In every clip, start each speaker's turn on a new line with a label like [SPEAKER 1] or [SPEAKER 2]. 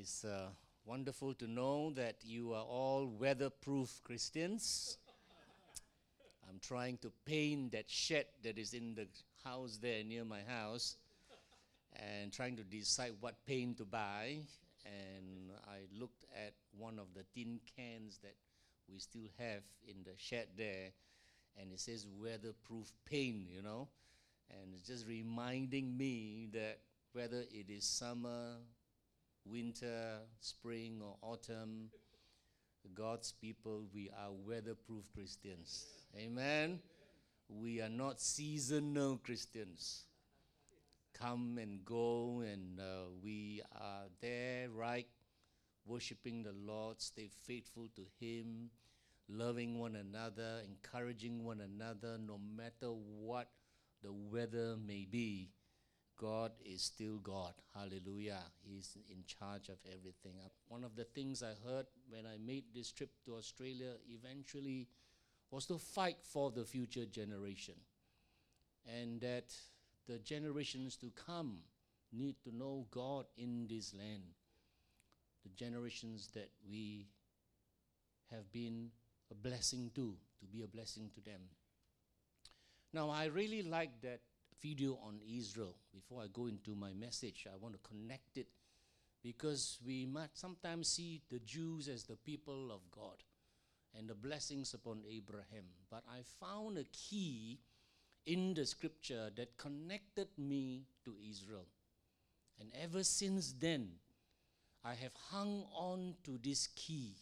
[SPEAKER 1] It's wonderful to know that you are all weatherproof Christians. I'm trying to paint that shed that is in the house there near my house and trying to decide what paint to buy. And I looked at one of the tin cans that we still have in the shed there, and it says weatherproof paint, and it's just reminding me that whether it is summer, winter, spring, or autumn, God's people, we are weatherproof Christians. Amen? We are not seasonal Christians. Come and go, and we are there, right? Worshiping the Lord, stay faithful to Him, loving one another, encouraging one another, no matter what the weather may be. God is still God. Hallelujah. He's in charge of everything. One of the things I heard when I made this trip to Australia eventually was to fight for the future generation. And that the generations to come need to know God in this land. The generations that we have been a blessing to be a blessing to them. Now, I really like that video on Israel. Before I go into my message, I want to connect it because we might sometimes see the Jews as the people of God and the blessings upon Abraham. But I found a key in the scripture that connected me to Israel. And ever since then, I have hung on to this key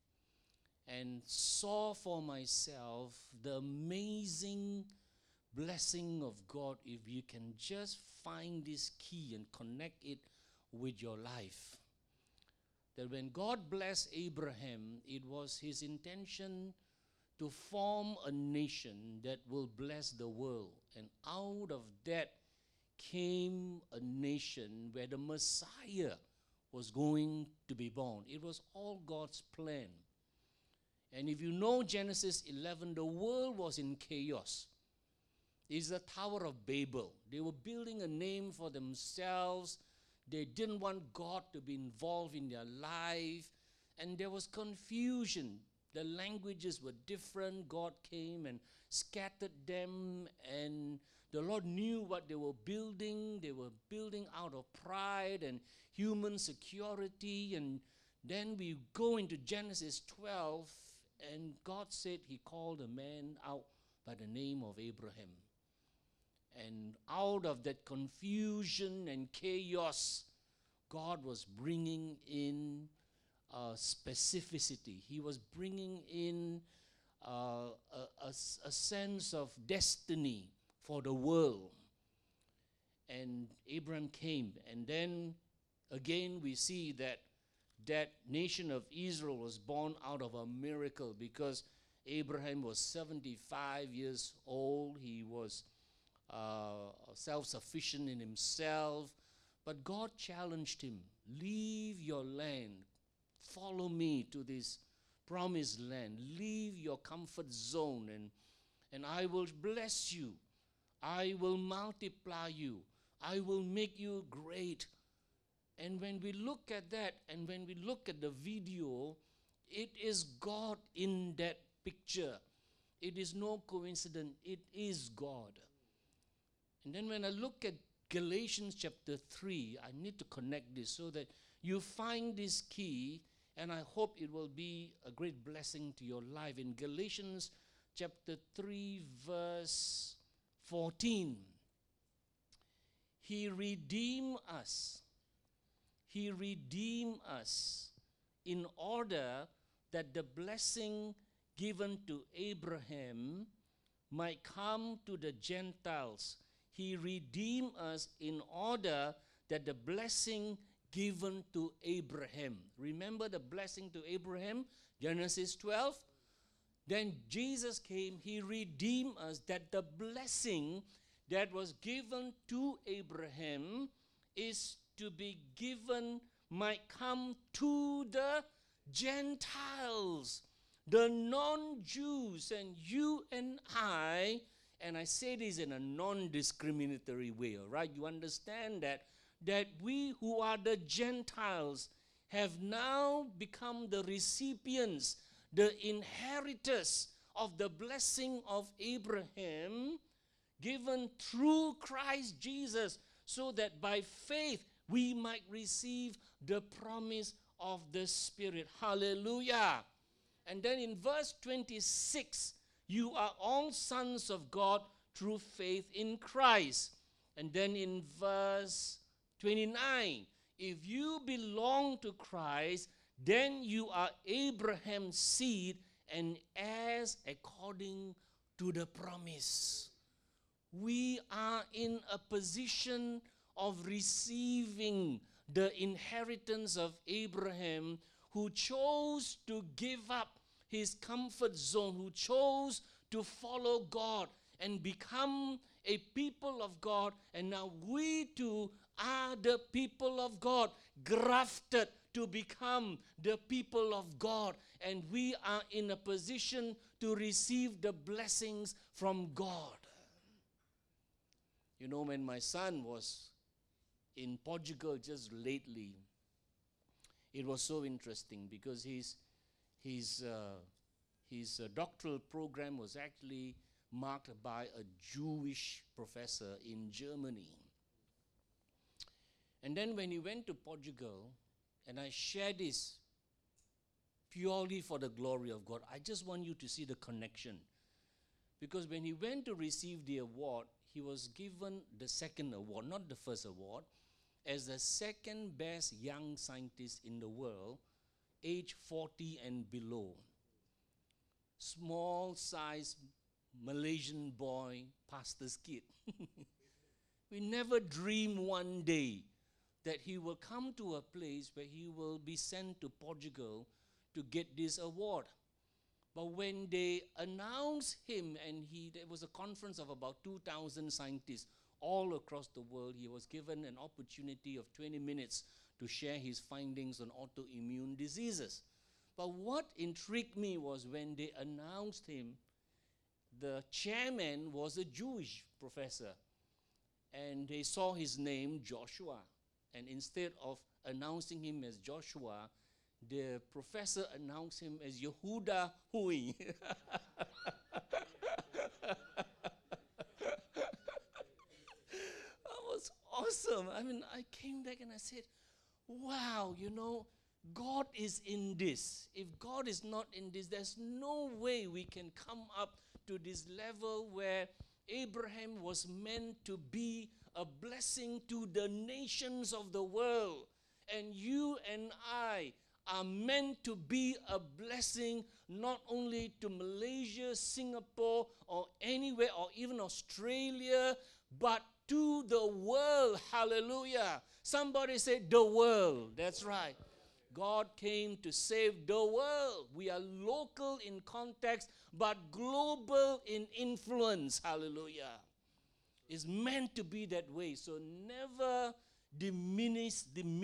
[SPEAKER 1] and saw for myself the amazing blessing of God if you can just find this key and connect it with your life. That when God blessed Abraham, it was his intention to form a nation that will bless the world. And out of that came a nation where the Messiah was going to be born. It was all God's plan. And if you know Genesis 11, the world was in chaos. It's the Tower of Babel. They were building a name for themselves. They didn't want God to be involved in their life. And there was confusion. The languages were different. God came and scattered them. And the Lord knew what they were building. They were building out of pride and human security. And then we go into Genesis 12. And God said He called a man out by the name of Abraham. And out of that confusion and chaos, God was bringing in specificity. He was bringing in a sense of destiny for the world. And Abraham came. And then again we see that that nation of Israel was born out of a miracle because Abraham was 75 years old. He was self-sufficient in himself. But God challenged him, leave your land, follow me to this promised land, leave your comfort zone, and I will bless you. I will multiply you. I will make you great. And when we look at that, and when we look at the video, it is God in that picture. It is no coincidence. It is God. And then when I look at Galatians chapter 3, I need to connect this so that you find this key, and I hope it will be a great blessing to your life. In Galatians chapter 3, verse 14, He redeemed us. He redeemed us in order that the blessing given to Abraham might come to the Gentiles. He redeemed us in order that the blessing given to Abraham. Remember the blessing to Abraham? Genesis 12. Then Jesus came, He redeemed us that the blessing that was given to Abraham is to be given, might come to the Gentiles, the non-Jews, and you and I. And I say this in a non-discriminatory way, all right? You understand that we who are the Gentiles have now become the recipients, the inheritors of the blessing of Abraham given through Christ Jesus, so that by faith we might receive the promise of the Spirit. Hallelujah. And then in verse 26, you are all sons of God through faith in Christ. And then in verse 29, if you belong to Christ, then you are Abraham's seed and heirs according to the promise. We are in a position of receiving the inheritance of Abraham, who chose to give up his comfort zone, who chose to follow God and become a people of God. And now we too are the people of God, grafted to become the people of God. And we are in a position to receive the blessings from God. You know, when my son was in Portugal just lately, it was so interesting because his doctoral program was actually marked by a Jewish professor in Germany. And then when he went to Portugal, and I share this purely for the glory of God, I just want you to see the connection. Because when he went to receive the award, he was given the second award, not the first award, as the second best young scientist in the world, age 40 and below. Small size Malaysian boy, pastor's kid. We never dream one day that he will come to a place where he will be sent to Portugal to get this award. But when they announced him, and there was a conference of about 2,000 scientists all across the world, he was given an opportunity of 20 minutes to share his findings on autoimmune diseases. But what intrigued me was when they announced him, the chairman was a Jewish professor. And they saw his name, Joshua. And instead of announcing him as Joshua, the professor announced him as Yehuda Hui. That was awesome. I mean, I came back and I said, wow, you know, God is in this. If God is not in this, there's no way we can come up to this level where Abraham was meant to be a blessing to the nations of the world. And you and I are meant to be a blessing not only to Malaysia, Singapore, or anywhere, or even Australia, but to the world. Hallelujah. Somebody say the world. That's right. God came to save the world. We are local in context, but global in influence. Hallelujah. It's meant to be that way. So never diminish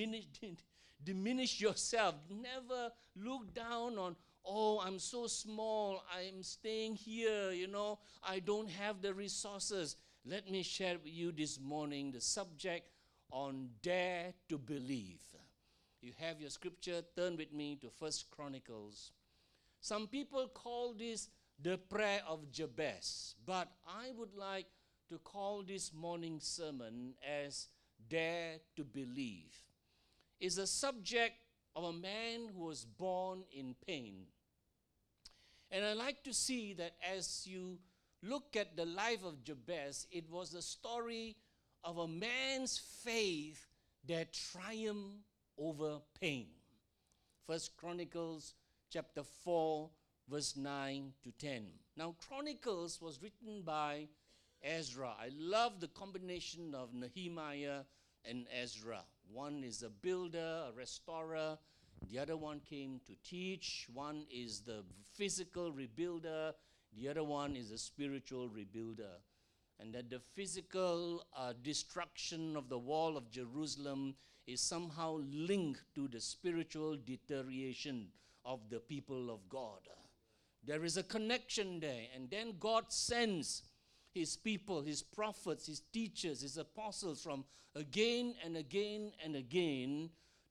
[SPEAKER 1] yourself. Never look down on, oh, I'm so small. I'm staying here, you know. I don't have the resources. Let me share with you this morning the subject on dare to believe. You have your scripture, turn with me to 1 Chronicles. Some people call this the prayer of Jabez, but I would like to call this morning's sermon as dare to believe. It's a subject of a man who was born in pain. And I like to see that as you look at the life of Jabez, it was a story of a man's faith that triumphed over pain. 1 Chronicles chapter 4, verse 9 to 10. Now, Chronicles was written by Ezra. I love the combination of Nehemiah and Ezra. One is a builder, a restorer. The other one came to teach. One is the physical rebuilder. The other one is a spiritual rebuilder. And that the physical destruction of the wall of Jerusalem is somehow linked to the spiritual deterioration of the people of God. There is a connection there. And then God sends his people, his prophets, his teachers, his apostles from again and again and again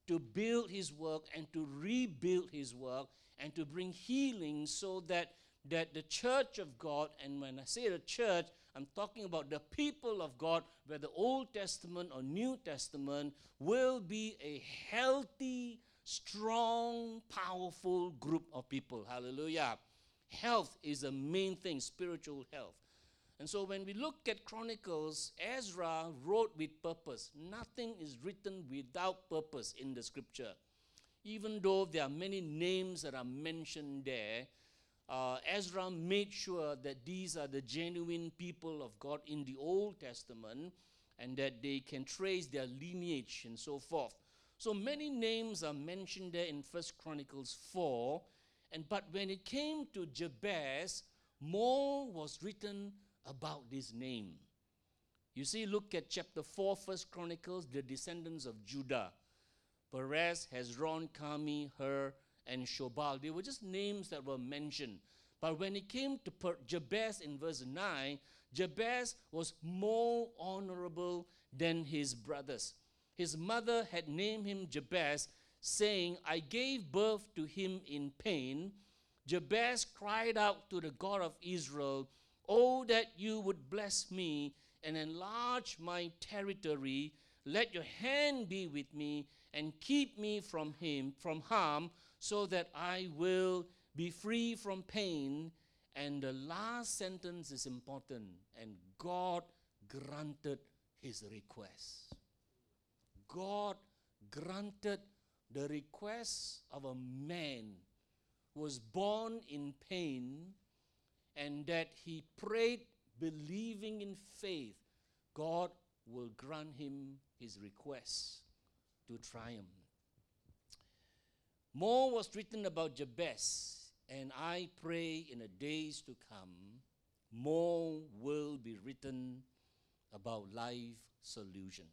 [SPEAKER 1] to build his work and to rebuild his work and to bring healing so that the church of God, and when I say the church, I'm talking about the people of God, whether Old Testament or New Testament, will be a healthy, strong, powerful group of people. Hallelujah. Health is the main thing, spiritual health. And so when we look at Chronicles, Ezra wrote with purpose. Nothing is written without purpose in the scripture. Even though there are many names that are mentioned there, Ezra made sure that these are the genuine people of God in the Old Testament and that they can trace their lineage and so forth. So many names are mentioned there in 1 Chronicles 4. But when it came to Jabez, more was written about this name. You see, look at chapter 4, 1 Chronicles, the descendants of Judah. Perez, Hezron, Carmi, Hur, and Shobal. They were just names that were mentioned. But when it came to Jabez in verse 9, Jabez was more honorable than his brothers. His mother had named him Jabez, saying, I gave birth to him in pain. Jabez cried out to the God of Israel, Oh, that you would bless me and enlarge my territory. Let your hand be with me and keep me from harm, so that I will be free from pain. And the last sentence is important. And God granted his request. God granted the request of a man who was born in pain, and that he prayed believing in faith, God will grant him his request to triumph. More was written about Jabez, and I pray in the days to come, more will be written about Life Solution.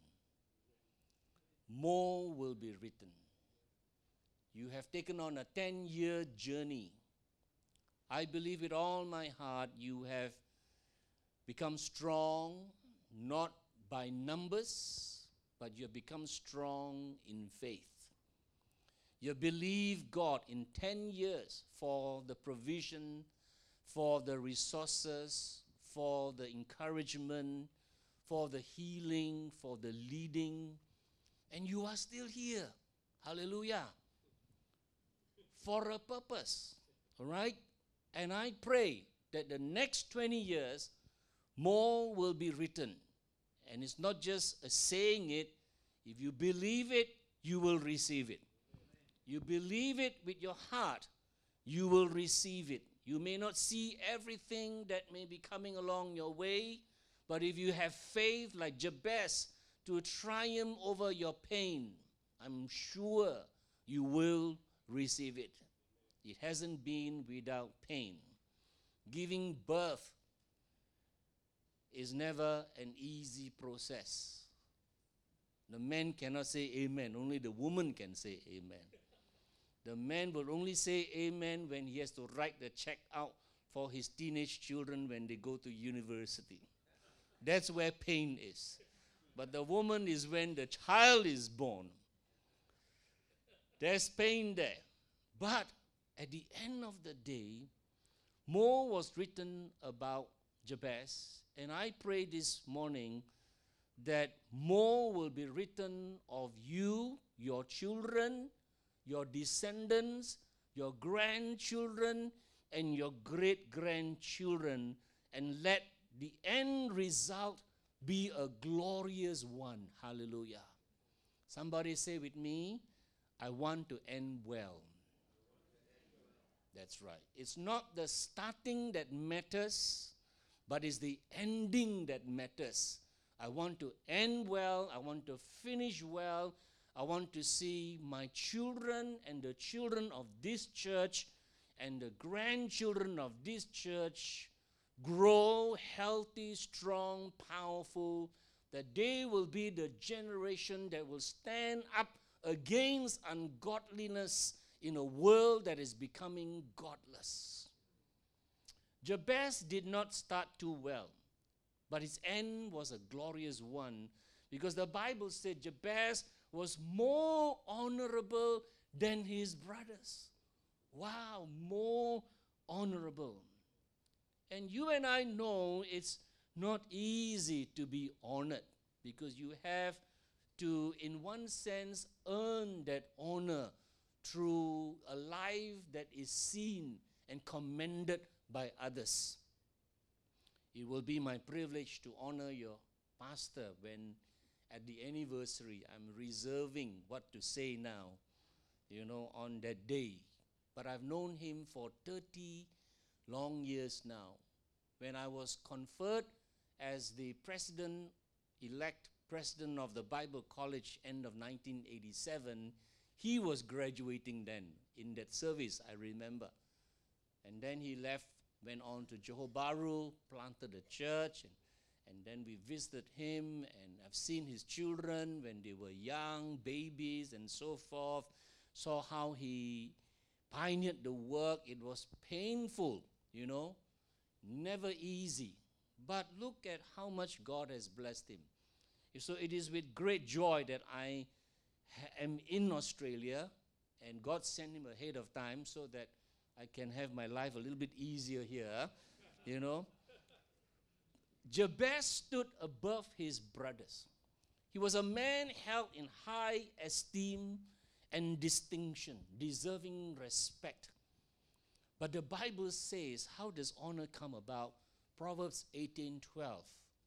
[SPEAKER 1] More will be written. You have taken on a 10-year journey. I believe with all my heart you have become strong, not by numbers, but you have become strong in faith. You believe God in 10 years for the provision, for the resources, for the encouragement, for the healing, for the leading, and you are still here. Hallelujah. For a purpose. All right? And I pray that the next 20 years, more will be written. And it's not just a saying it. If you believe it, you will receive it. You believe it with your heart, you will receive it. You may not see everything that may be coming along your way, but if you have faith like Jabez to triumph over your pain, I'm sure you will receive it. It hasn't been without pain. Giving birth is never an easy process. The man cannot say amen. Only the woman can say amen. The man will only say amen when he has to write the check out for his teenage children when they go to university. That's where pain is. But the woman is when the child is born. There's pain there. But at the end of the day, more was written about Jabez. And I pray this morning that more will be written of you, your children, your descendants, your grandchildren, and your great-grandchildren, and let the end result be a glorious one. Hallelujah. Somebody say with me, I want to end well. That's right. It's not the starting that matters, but it's the ending that matters. I want to end well. I want to finish well. I want to see my children and the children of this church and the grandchildren of this church grow healthy, strong, powerful, that they will be the generation that will stand up against ungodliness in a world that is becoming godless. Jabez did not start too well, but his end was a glorious one, because the Bible said Jabez was more honorable than his brothers. Wow, more honorable. And you and I know it's not easy to be honored because you have to, in one sense, earn that honor through a life that is seen and commended by others. It will be my privilege to honor your pastor when at the anniversary I'm reserving what to say now, on that day. But I've known him for 30 long years now. When I was conferred as the elect president of the Bible College end of 1987, he was graduating then in that service, I remember. And then he left, went on to Johor Bahru, planted a church, and then we visited him, and I've seen his children when they were young, babies, and so forth, saw how he pioneered the work. It was painful, never easy. But look at how much God has blessed him. So it is with great joy that I am in Australia, and God sent him ahead of time so that I can have my life a little bit easier here, Jabez stood above his brothers. He was a man held in high esteem and distinction, deserving respect. But the Bible says, how does honor come about? Proverbs 18:12.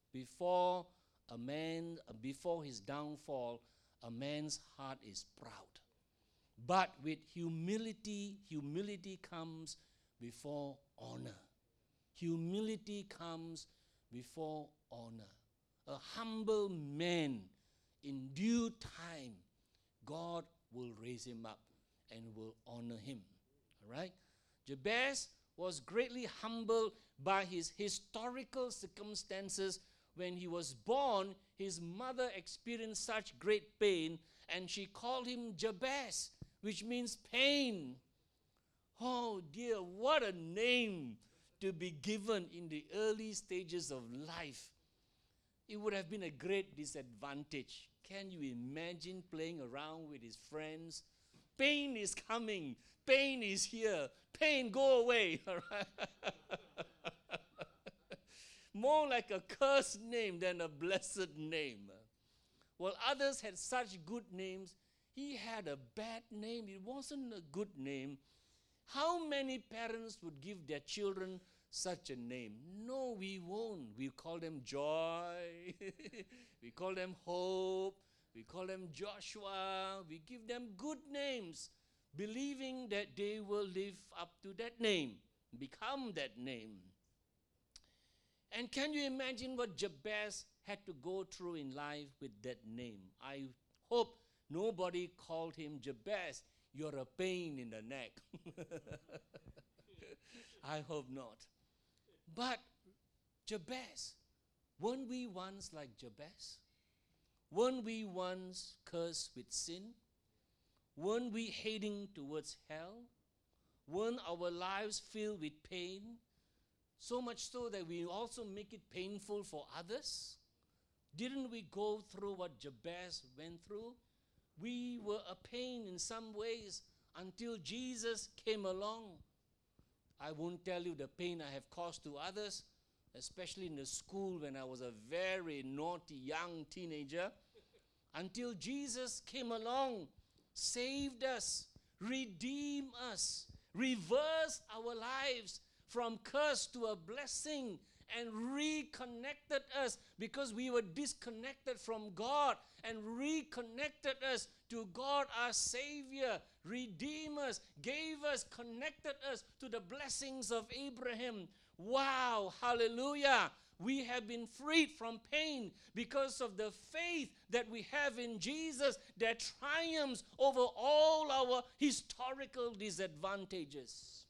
[SPEAKER 1] Before his downfall, a man's heart is proud. But with humility comes before honor. Humility comes before honor. A humble man, in due time, God will raise him up and will honor him. All right? Jabez was greatly humbled by his historical circumstances. When he was born, his mother experienced such great pain, and she called him Jabez, which means pain. Oh dear, what a name to be given in the early stages of life. It would have been a great disadvantage. Can you imagine playing around with his friends? Pain is coming. Pain is here. Pain, go away. More like a cursed name than a blessed name. While others had such good names, he had a bad name. It wasn't a good name. How many parents would give their children such a name? No, we won't. We call them Joy. We call them Hope. We call them Joshua. We give them good names, believing that they will live up to that name, become that name. And can you imagine what Jabez had to go through in life with that name? I hope nobody called him Jabez. You're a pain in the neck. I hope not. But Jabez, weren't we once like Jabez? Weren't we once cursed with sin? Weren't we heading towards hell? Weren't our lives filled with pain? So much so that we also make it painful for others? Didn't we go through what Jabez went through? We were a pain in some ways until Jesus came along. I won't tell you the pain I have caused to others, especially in the school when I was a very naughty young teenager, until Jesus came along, saved us, redeemed us, reversed our lives from curse to a blessing, and reconnected us because we were disconnected from God, and reconnected us to God our Savior, redeemed us, gave us, connected us to the blessings of Abraham. Wow, hallelujah. We have been freed from pain because of the faith that we have in Jesus that triumphs over all our historical disadvantages.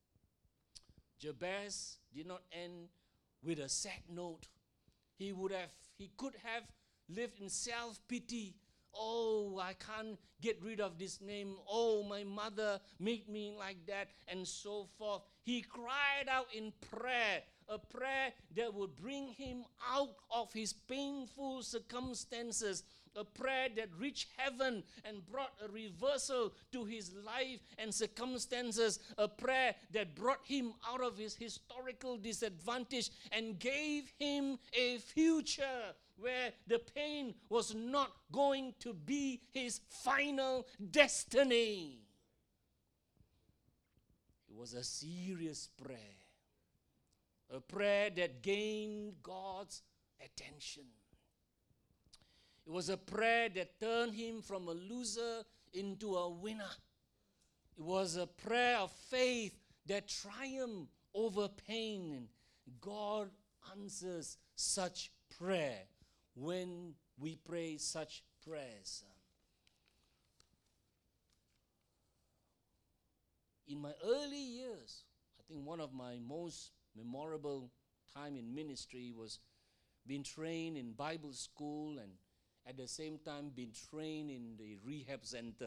[SPEAKER 1] Jabez did not end with a sad note. He could have lived in self-pity. Oh, I can't get rid of this name. Oh, my mother made me like that, and so forth. He cried out in prayer, a prayer that would bring him out of his painful circumstances a prayer that reached heaven and brought a reversal to his life and circumstances, a prayer that brought him out of his historical disadvantage and gave him a future where the pain was not going to be his final destiny. It was a serious prayer, a prayer that gained God's attention. It was a prayer that turned him from a loser into a winner. It was a prayer of faith that triumphed over pain. And God answers such prayer when we pray such prayers. In my early years, I think one of my most memorable time in ministry was being trained in Bible school and at the same time being trained in the rehab center.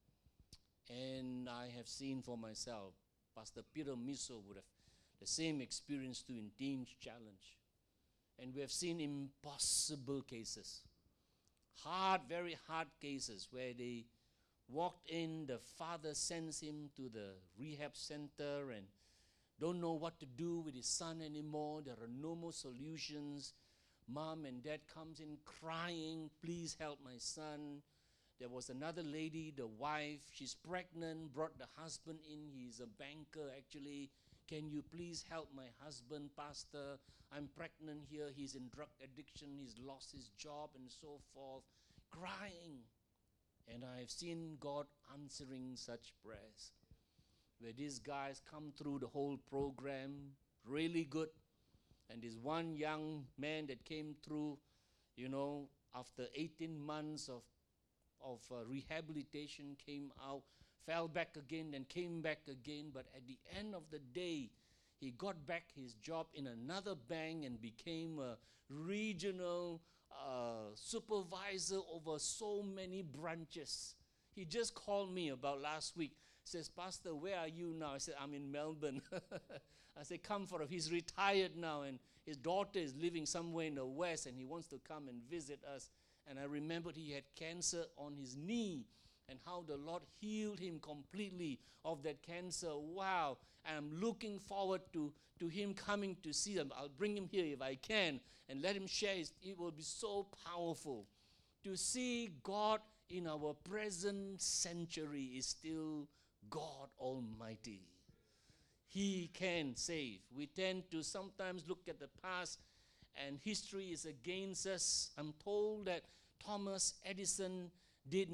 [SPEAKER 1] And I have seen for myself, Pastor Peter Miso would have the same experience too in Teens Challenge. And we have seen impossible cases, hard, very hard cases where they walked in, the father sends him to the rehab center and don't know what to do with his son anymore. There are no more solutions. Mom and dad comes in crying, please help my son. There was another lady, the wife, she's pregnant, brought the husband in. He's a banker actually. Can you please help my husband, Pastor? I'm pregnant here. He's in drug addiction. He's lost his job and so forth. Crying. And I've seen God answering such prayers, where these guys come through the whole program, really good. And this one young man that came through, after 18 months of rehabilitation, came out, fell back again, and came back again. But at the end of the day, he got back his job in another bank and became a regional supervisor over so many branches. He just called me about last week. Says, Pastor, where are you now? I said, I'm in Melbourne. I said, come for it. He's retired now, and his daughter is living somewhere in the West, and he wants to come and visit us. And I remembered he had cancer on his knee, and how the Lord healed him completely of that cancer. Wow. And I'm looking forward to him coming to see them. I'll bring him here if I can and let him share. It will be so powerful. To see God in our present century is still God Almighty. He can save. We tend to sometimes look at the past and history is against us. I'm told that Thomas Edison did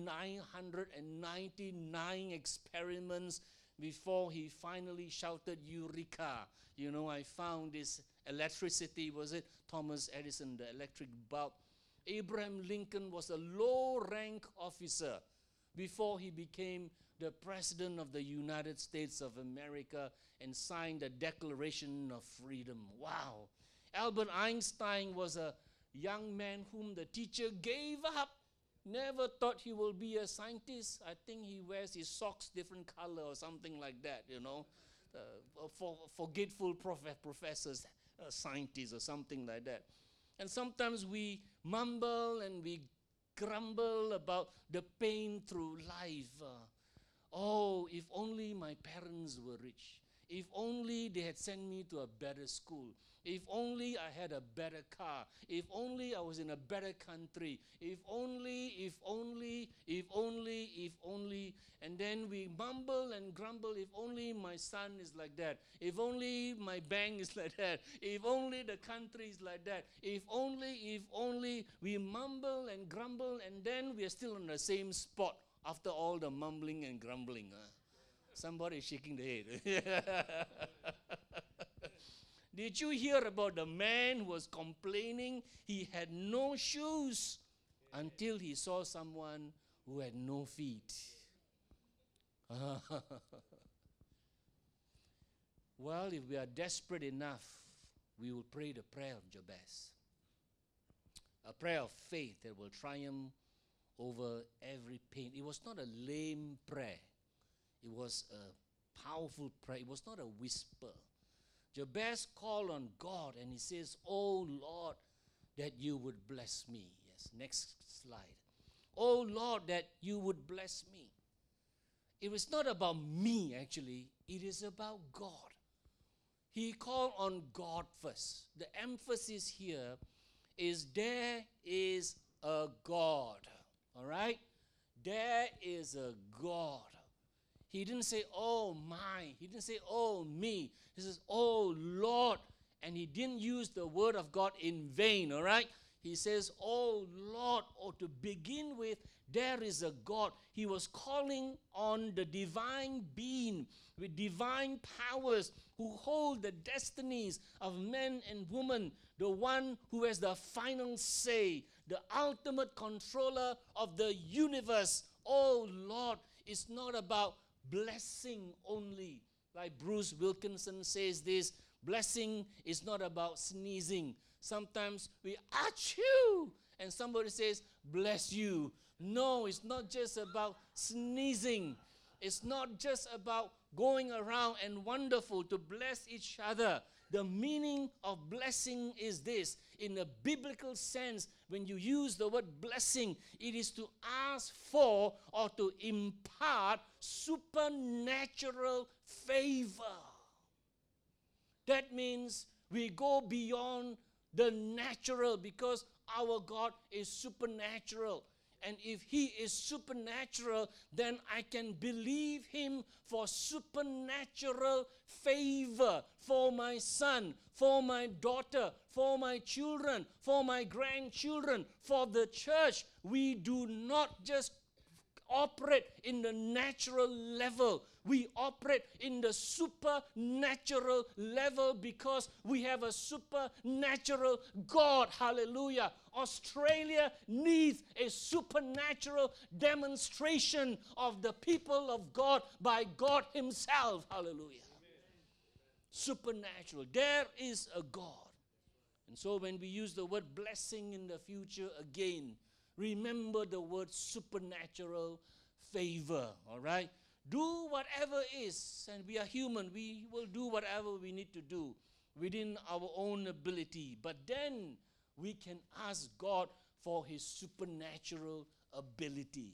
[SPEAKER 1] 999 experiments before he finally shouted, Eureka. I found this electricity, was it? Thomas Edison, the electric bulb. Abraham Lincoln was a low-rank officer before he became the President of the United States of America and signed the Declaration of Freedom. Wow. Albert Einstein was a young man whom the teacher gave up. Never thought he will be a scientist. I think he wears his socks different color or something like that, forgetful professors, scientists or something like that. And sometimes we mumble and we grumble about the pain through life. If only my parents were rich. If only they had sent me to a better school. If only I had a better car. If only I was in a better country. If only. And then we mumble and grumble, if only my son is like that. If only my bank is like that. If only the country is like that. If only. We mumble and grumble, and then we are still on the same spot after all the mumbling and grumbling. Somebody is shaking the head. Did you hear about the man who was complaining he had no shoes until he saw someone who had no feet? Well, if we are desperate enough, we will pray the prayer of Jabez. A prayer of faith that will triumph over every pain. It was not a lame prayer. It was a powerful prayer. It was not a whisper. Jabez called on God and he says, oh Lord, that you would bless me. Yes, next slide. oh Lord, that you would bless me. It was not about me, actually. It is about God. He called on God first. The emphasis here is there is a God. All right? There is a God. He didn't say, oh my. He didn't say, oh me. He says, oh Lord. And he didn't use the word of God in vain, all right? He says, oh Lord, or to begin with, there is a God. He was calling on the divine being with divine powers who hold the destinies of men and women, the one who has the final say, the ultimate controller of the universe. Oh Lord, it's not about blessing only. Like Bruce Wilkinson says this, blessing is not about sneezing. Sometimes we achoo, and somebody says, bless you. No, it's not just about sneezing. It's not just about going around and wonderful to bless each other. The meaning of blessing is this. In a biblical sense, when you use the word blessing, it is to ask for or to impart supernatural favor. That means we go beyond the natural because our God is supernatural. And if he is supernatural, then I can believe him for supernatural favor for my son, for my daughter, for my children, for my grandchildren, for the church. We do not just operate in the natural level. We operate in the supernatural level because we have a supernatural God. Hallelujah. Australia needs a supernatural demonstration of the people of God by God himself. Hallelujah. Supernatural. There is a God. And so when we use the word blessing in the future again, remember the word supernatural favor, all right? Do whatever is, and we are human, we will do whatever we need to do within our own ability. But then we can ask God for his supernatural ability.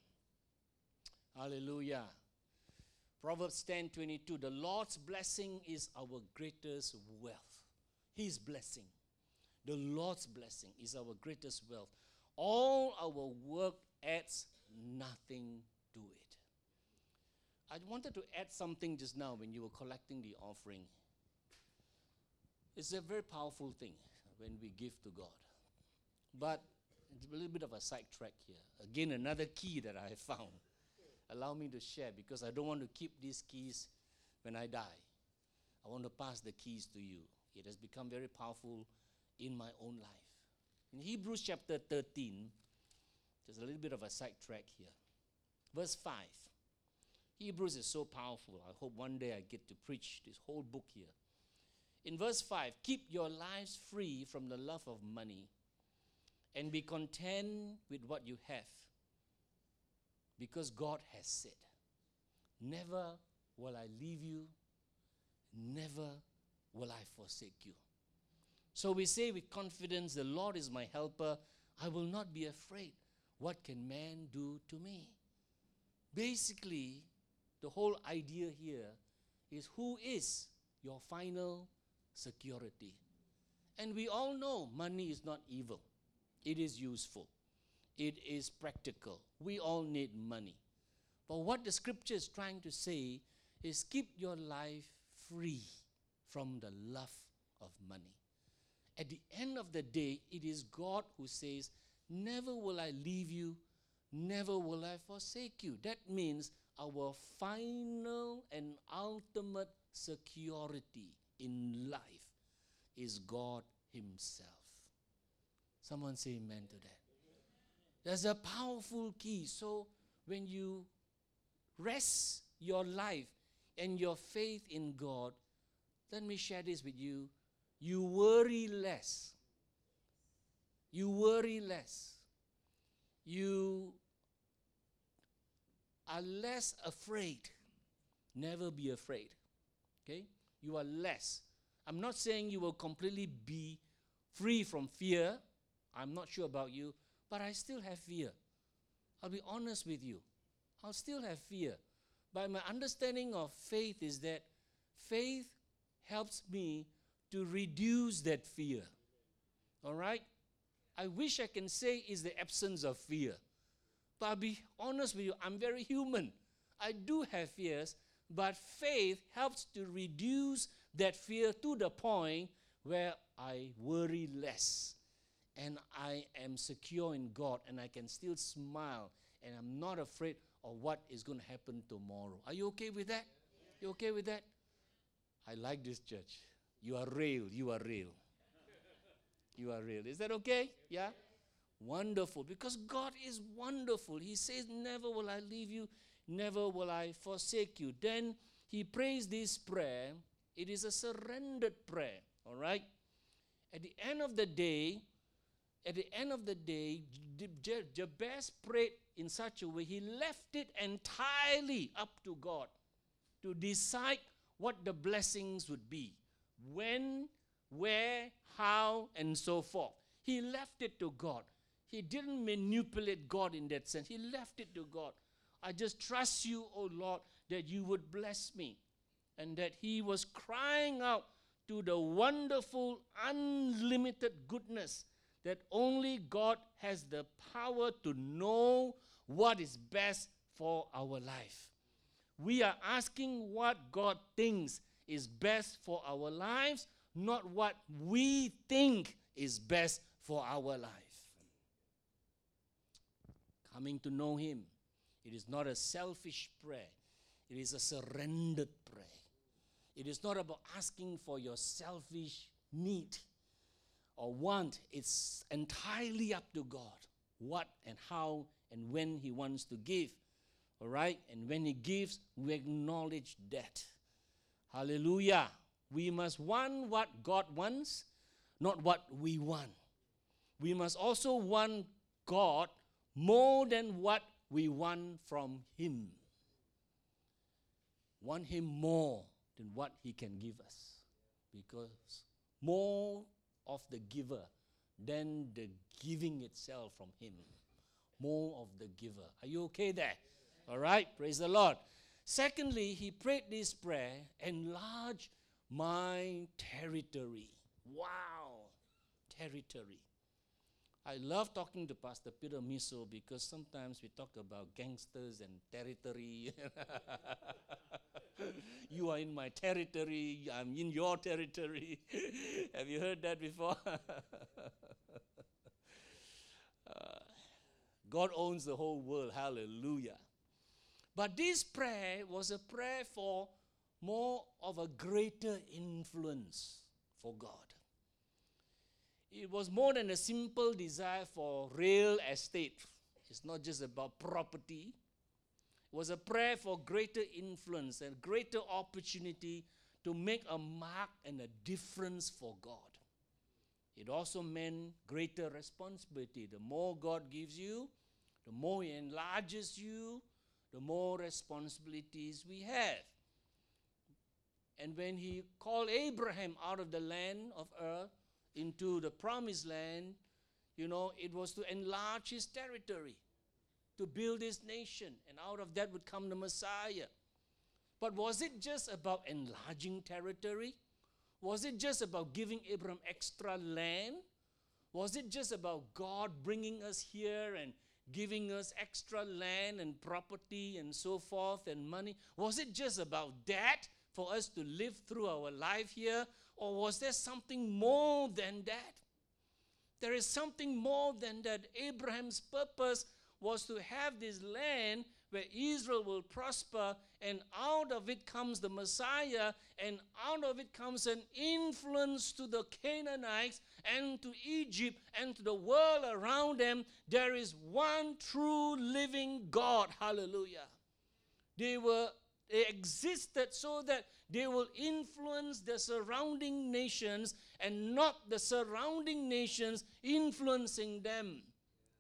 [SPEAKER 1] Hallelujah. Proverbs 10:22, the Lord's blessing is our greatest wealth. His blessing. The Lord's blessing is our greatest wealth. All our work adds nothing to it. I wanted to add something just now when you were collecting the offering. It's a very powerful thing when we give to God. But it's a little bit of a sidetrack here. Again, another key that I have found. Allow me to share because I don't want to keep these keys when I die. I want to pass the keys to you. It has become very powerful in my own life. In Hebrews chapter 13, there's a little bit of a sidetrack here. Verse 5. Hebrews is so powerful. I hope one day I get to preach this whole book here. In verse 5, keep your lives free from the love of money and be content with what you have, because God has said, never will I leave you, never will I forsake you. So we say with confidence, the Lord is my helper. I will not be afraid. What can man do to me? Basically, the whole idea here is who is your final security. And we all know money is not evil. It is useful. It is practical. We all need money. But what the scripture is trying to say is keep your life free from the love of money. At the end of the day, it is God who says, never will I leave you, never will I forsake you. That means our final and ultimate security in life is God himself. Someone say amen to that. There's a powerful key. So when you rest your life and your faith in God, let me share this with you. You worry less. You worry less. You are less afraid. Never be afraid. Okay? You are less. I'm not saying you will completely be free from fear. I'm not sure about you, but I still have fear. I'll be honest with you. I'll still have fear. But my understanding of faith is that faith helps me to reduce that fear. All right? I wish I can say it's the absence of fear. But I'll be honest with you, I'm very human. I do have fears, but faith helps to reduce that fear to the point where I worry less. And I am secure in God, and I can still smile, and I'm not afraid of what is going to happen tomorrow. Are you okay with that? You okay with that? I like this church. You are real. You are real. You are real. Is that okay? Yeah? Wonderful. Because God is wonderful. He says, never will I leave you, never will I forsake you. Then he prays this prayer. It is a surrendered prayer. All right? At the end of the day, Jabez prayed in such a way, he left it entirely up to God to decide what the blessings would be. When, where, how, and so forth. He left it to God. He didn't manipulate God in that sense. He left it to God. I just trust you, O Lord, that you would bless me. And that he was crying out to the wonderful, unlimited goodness that only God has the power to know what is best for our life. We are asking what God thinks is best for our lives, not what we think is best for our life. Coming to know him, it is not a selfish prayer. It is a surrendered prayer. It is not about asking for your selfish need or want. It's entirely up to God what and how and when he wants to give. All right? And when he gives, we acknowledge that. Hallelujah. We must want what God wants, not what we want. We must also want God more than what we want from him. Want him more than what he can give us. Because more of the giver than the giving itself from him. More of the giver. Are you okay there? All right, praise the Lord. Secondly, he prayed this prayer, enlarge my territory. Wow, territory. I love talking to Pastor Peter Miso because sometimes we talk about gangsters and territory. You are in my territory, I'm in your territory. Have you heard that before? God owns the whole world, hallelujah. But this prayer was a prayer for more of a greater influence for God. It was more than a simple desire for real estate. It's not just about property. It was a prayer for greater influence and greater opportunity to make a mark and a difference for God. It also meant greater responsibility. The more God gives you, the more he enlarges you, the more responsibilities we have. And when he called Abraham out of the land of Ur into the promised land, it was to enlarge his territory, to build his nation, and out of that would come the Messiah. But was it just about enlarging territory? Was it just about giving Abraham extra land? Was it just about God bringing us here and giving us extra land and property and so forth and money? Was it just about that for us to live through our life here? Or was there something more than that? There is something more than that. Abraham's purpose was to have this land where Israel will prosper, and out of it comes the Messiah, and out of it comes an influence to the Canaanites and to Egypt and to the world around them. There is one true living God. Hallelujah. They existed so that they will influence the surrounding nations and not the surrounding nations influencing them.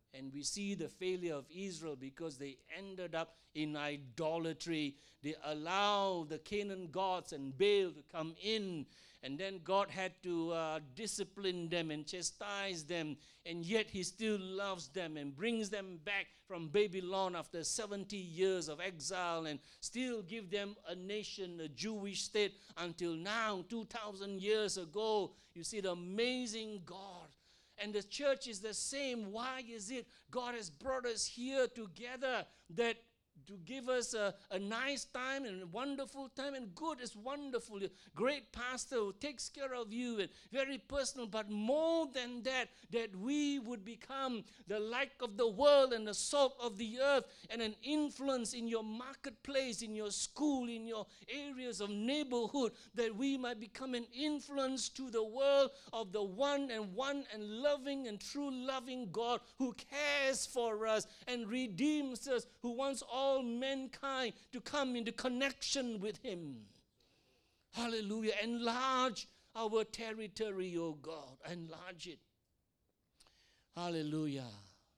[SPEAKER 1] And we see the failure of Israel because they ended up in idolatry. They allowed the Canaan gods and Baal to come in. And then God had to discipline them and chastise them. And yet he still loves them and brings them back from Babylon after 70 years of exile and still give them a nation, a Jewish state until now, 2,000 years ago. You see the amazing God. And the church is the same. Why is it? God has brought us here together that to give us a nice time and a wonderful time, and good is wonderful. A great pastor who takes care of you and very personal, but more than that, that we would become the light of the world and the salt of the earth and an influence in your marketplace, in your school, in your areas of neighborhood, that we might become an influence to the world of the one and loving and true loving God who cares for us and redeems us, who wants all mankind to come into connection with him. Hallelujah. Enlarge our territory, O God. Enlarge it. Hallelujah.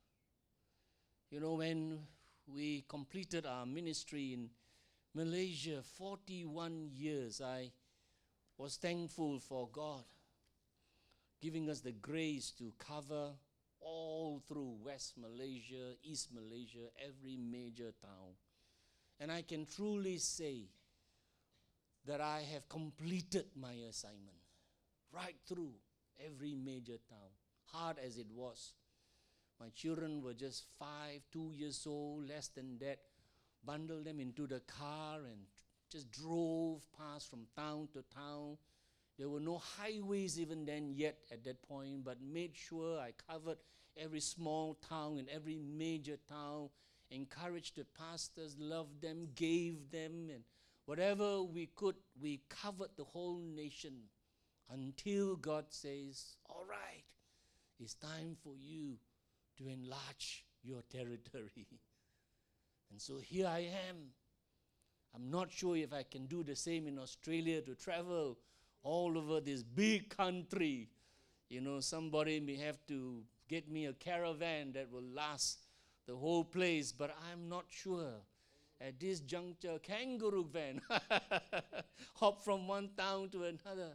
[SPEAKER 1] You know, when we completed our ministry in Malaysia, 41 years, I was thankful for God giving us the grace to cover all through West Malaysia, East Malaysia, every major town. And I can truly say that I have completed my assignment right through every major town, hard as it was. My children were just 5, 2 years old, less than that. Bundled them into the car and just drove past from town to town. There were no highways even then yet at that point, but made sure I covered every small town and every major town, encouraged the pastors, loved them, gave them, and whatever we could, we covered the whole nation until God says, all right, it's time for you to enlarge your territory. And so here I am. I'm not sure if I can do the same in Australia, to travel all over this big country. You know, somebody may have to get me a caravan that will last the whole place, but I'm not sure. At this juncture, kangaroo van, hop from one town to another.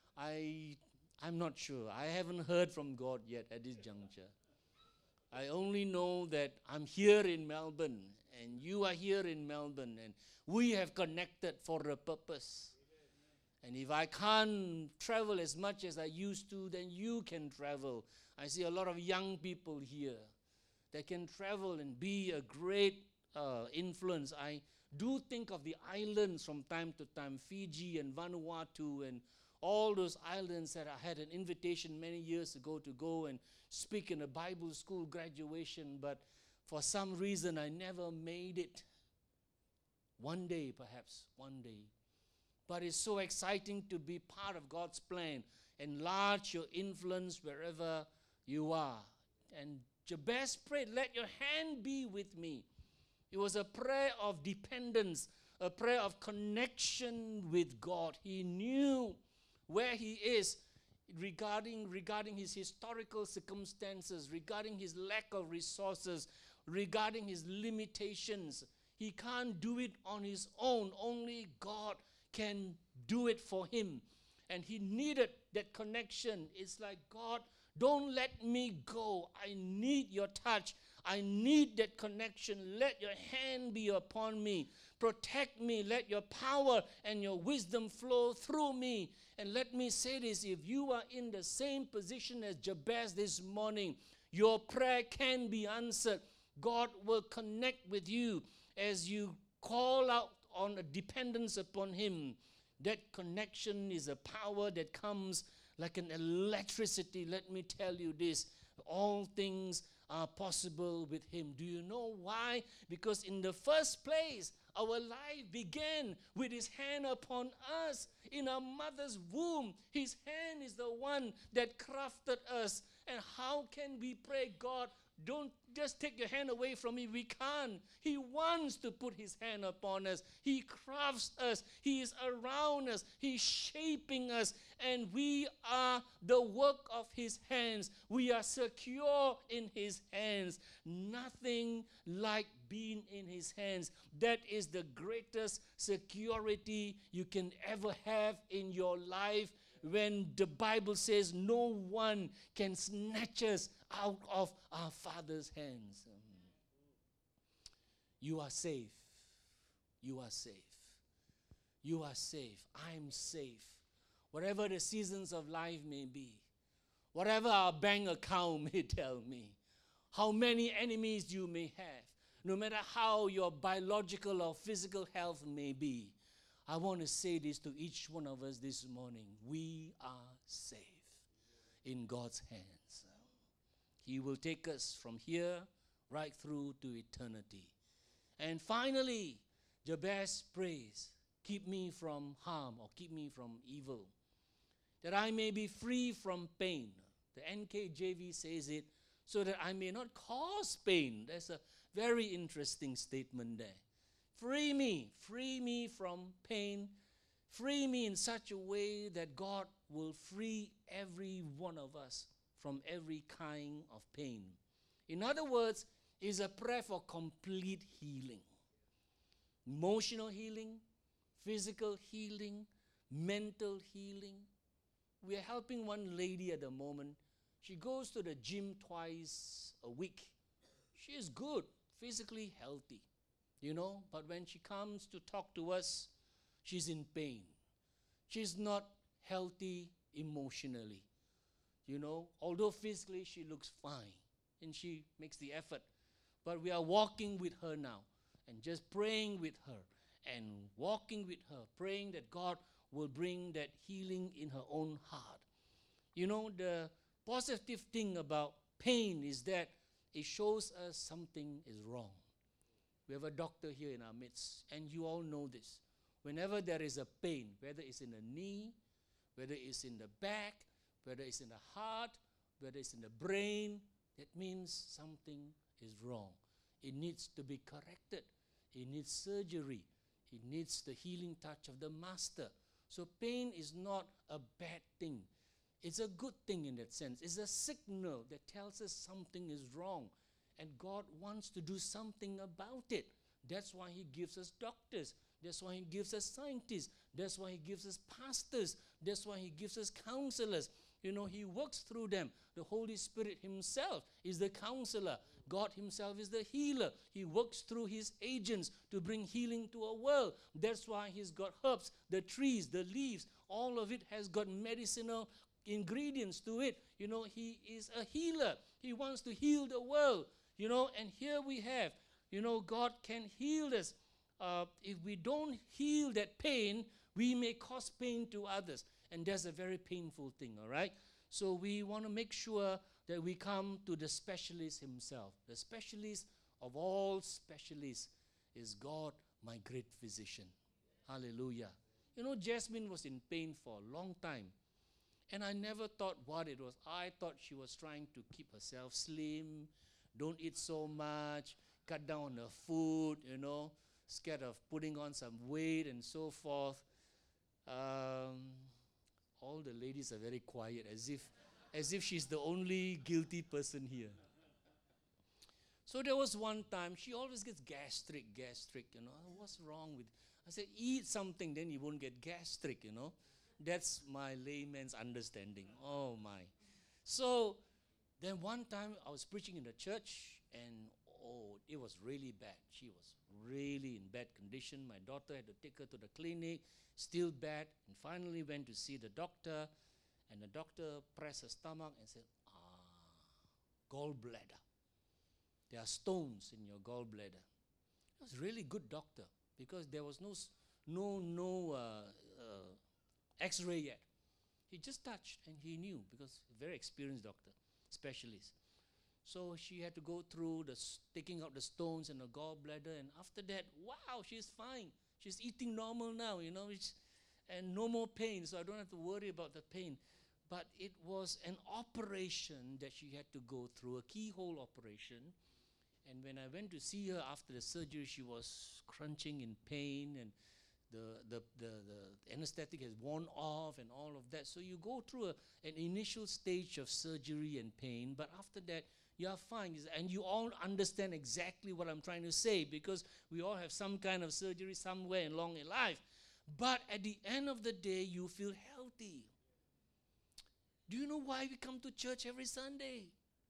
[SPEAKER 1] I'm not sure. I haven't heard from God yet at this juncture. I only know that I'm here in Melbourne, and you are here in Melbourne, and we have connected for a purpose. And if I can't travel as much as I used to, then you can travel. I see a lot of young people here that can travel and be a great influence. I do think of the islands from time to time, Fiji and Vanuatu and all those islands that I had an invitation many years ago to go and speak in a Bible school graduation, but for some reason I never made it. One day, perhaps, one day. But it's so exciting to be part of God's plan. Enlarge your influence wherever you are. And Jabez prayed, let your hand be with me. It was a prayer of dependence, a prayer of connection with God. He knew where he is regarding his historical circumstances, regarding his lack of resources, regarding his limitations. He can't do it on his own. Only God can do it for him. And he needed that connection. It's like, God, don't let me go. I need your touch. I need that connection. Let your hand be upon me. Protect me. Let your power and your wisdom flow through me. And let me say this, if you are in the same position as Jabez this morning, your prayer can be answered. God will connect with you as you call out on a dependence upon him. That connection is a power that comes like an electricity. Let me tell you this, all things are possible with him. Do you know why? Because in the first place, our life began with his hand upon us. In our mother's womb, his hand is the one that crafted us. And how can we pray, God, don't just take your hand away from me. We can't. He wants to put his hand upon us. He crafts us. He is around us. He's shaping us. And we are the work of his hands. We are secure in his hands. Nothing like being in his hands. That is the greatest security you can ever have in your life, when the Bible says no one can snatch us out of our Father's hands. You are safe. You are safe. You are safe. I'm safe. Whatever the seasons of life may be, whatever our bank account may tell me, how many enemies you may have, no matter how your biological or physical health may be, I want to say this to each one of us this morning. We are safe in God's hands. He will take us from here right through to eternity. And finally, Jabez prays, keep me from harm or keep me from evil, that I may be free from pain. The NKJV says it, so that I may not cause pain. There's a very interesting statement there. Free me from pain. Free me in such a way that God will free every one of us from every kind of pain. In other words, it's a prayer for complete healing. Emotional healing, physical healing, mental healing. We are helping one lady at the moment. She goes to the gym twice a week. She is good, physically healthy. But when she comes to talk to us, she's in pain. She's not healthy emotionally. Although physically she looks fine and she makes the effort. But we are walking with her now and just praying with her and walking with her, praying that God will bring that healing in her own heart. The positive thing about pain is that it shows us something is wrong. We have a doctor here in our midst, and you all know this. Whenever there is a pain, whether it's in the knee, whether it's in the back, whether it's in the heart, whether it's in the brain, that means something is wrong. It needs to be corrected. It needs surgery. It needs the healing touch of the master. So pain is not a bad thing. It's a good thing in that sense. It's a signal that tells us something is wrong. And God wants to do something about it. That's why he gives us doctors. That's why he gives us scientists. That's why he gives us pastors. That's why he gives us counselors. He works through them. The Holy Spirit himself is the counselor. God himself is the healer. He works through his agents to bring healing to our world. That's why he's got herbs, the trees, the leaves. All of it has got medicinal ingredients to it. He is a healer. He wants to heal the world. And here we have, God can heal us. If we don't heal that pain, we may cause pain to others. And that's a very painful thing, all right? So we want to make sure that we come to the specialist himself. The specialist of all specialists is God, my great physician. Hallelujah. Jasmine was in pain for a long time. And I never thought what it was. I thought she was trying to keep herself slim, don't eat so much, cut down on her food, scared of putting on some weight and so forth. All the ladies are very quiet, as if she's the only guilty person here. So there was one time, she always gets gastric. What's wrong with I said, eat something, then you won't get gastric, That's my layman's understanding. Oh my. So then one time I was preaching in the church, and it was really bad. She was really in bad condition. My daughter had to take her to the clinic, still bad, and finally went to see the doctor, and the doctor pressed her stomach and said, gallbladder. There are stones in your gallbladder. It was really good doctor, because there was no X-ray yet. He just touched and he knew, because very experienced doctor, specialist. So she had to go through taking out the stones in her gallbladder, and after that, wow, she's fine. She's eating normal now, and no more pain, so I don't have to worry about the pain. But it was an operation that she had to go through, a keyhole operation, And when I went to see her after the surgery, she was crunching in pain, and the anesthetic has worn off and all of that. So you go through an initial stage of surgery and pain, but after that, you are fine. And you all understand exactly what I'm trying to say, because we all have some kind of surgery somewhere along in life. But at the end of the day, you feel healthy. Do you know why we come to church every Sunday?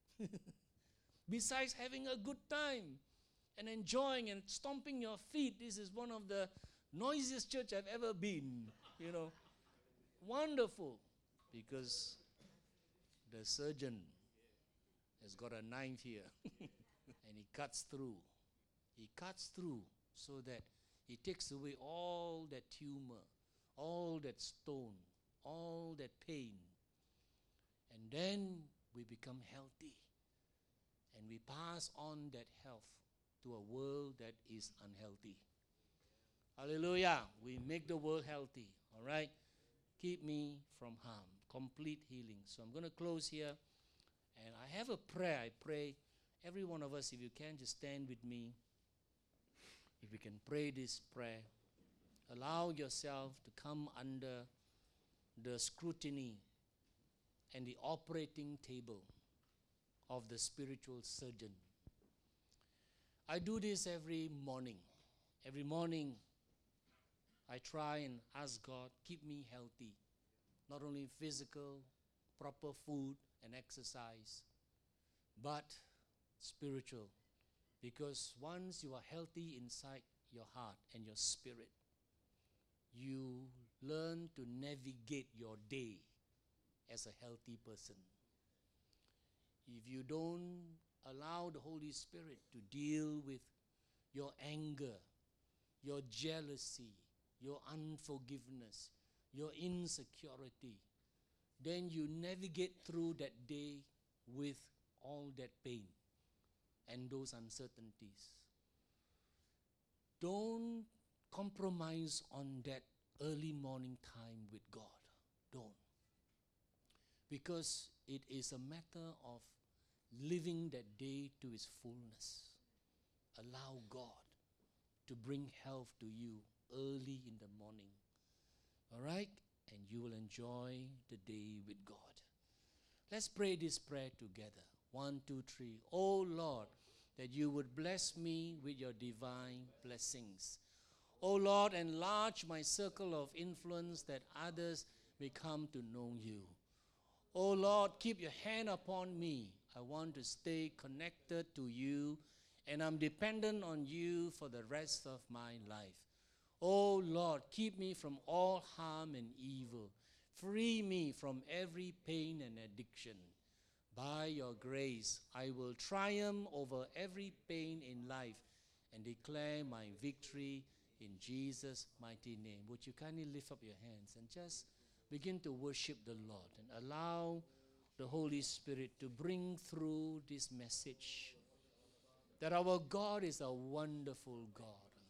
[SPEAKER 1] Besides having a good time and enjoying and stomping your feet, this is one of the noisiest church I've ever been. You know, wonderful, because the surgeon has got a knife here and he cuts through. He cuts through so that he takes away all that tumor, all that stone, all that pain. And then we become healthy. And we pass on that health to a world that is unhealthy. Hallelujah. We make the world healthy. All right? Keep me from harm. Complete healing. So I'm going to close here. And I have a prayer. I pray every one of us, if you can, just stand with me. If you can pray this prayer, allow yourself to come under the scrutiny and the operating table of the spiritual surgeon. I do this every morning. Every morning, I try and ask God, keep me healthy. Not only physical, proper food and exercise, but spiritual. Because once you are healthy inside your heart and your spirit, you learn to navigate your day as a healthy person. If you don't allow the Holy Spirit to deal with your anger, your jealousy, your unforgiveness, your insecurity, then you navigate through that day with all that pain and those uncertainties. Don't compromise on that early morning time with God. Don't. Because it is a matter of living that day to its fullness. Allow God to bring health to you early in the morning. All right? And you will enjoy the day with God. Let's pray this prayer together. 1, 2, 3. Oh Lord, that you would bless me with your divine blessings. Oh Lord, enlarge my circle of influence that others may come to know you. Oh Lord, keep your hand upon me. I want to stay connected to you, and I'm dependent on you for the rest of my life. Oh Lord, keep me from all harm and evil. Free me from every pain and addiction. By your grace, I will triumph over every pain in life and declare my victory in Jesus' mighty name. Would you kindly lift up your hands and just begin to worship the Lord and allow the Holy Spirit to bring through this message that our God is a wonderful God.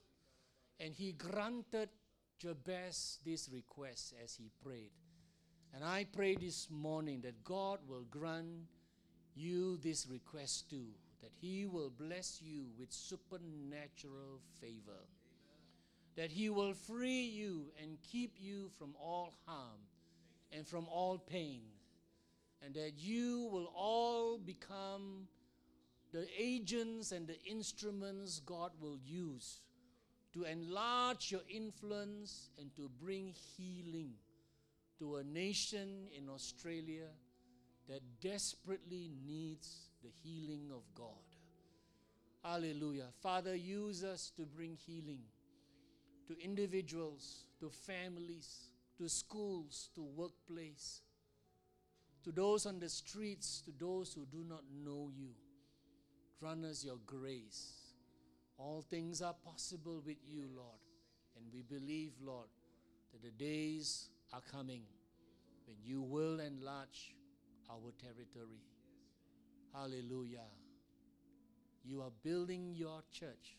[SPEAKER 1] And he granted Jabez this request as he prayed. And I pray this morning that God will grant you this request too, that he will bless you with supernatural favor. Amen. That he will free you and keep you from all harm and from all pain. And that you will all become the agents and the instruments God will use to enlarge your influence and to bring healing to a nation in Australia that desperately needs the healing of God. Hallelujah. Father, use us to bring healing to individuals, to families, to schools, to workplace, to those on the streets, to those who do not know you. Grant us your grace. All things are possible with you, Lord. And we believe, Lord, that the days are coming when you will enlarge our territory. Hallelujah. You are building your church.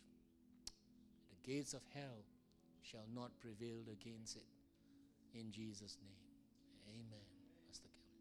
[SPEAKER 1] The gates of hell shall not prevail against it. In Jesus' name, amen.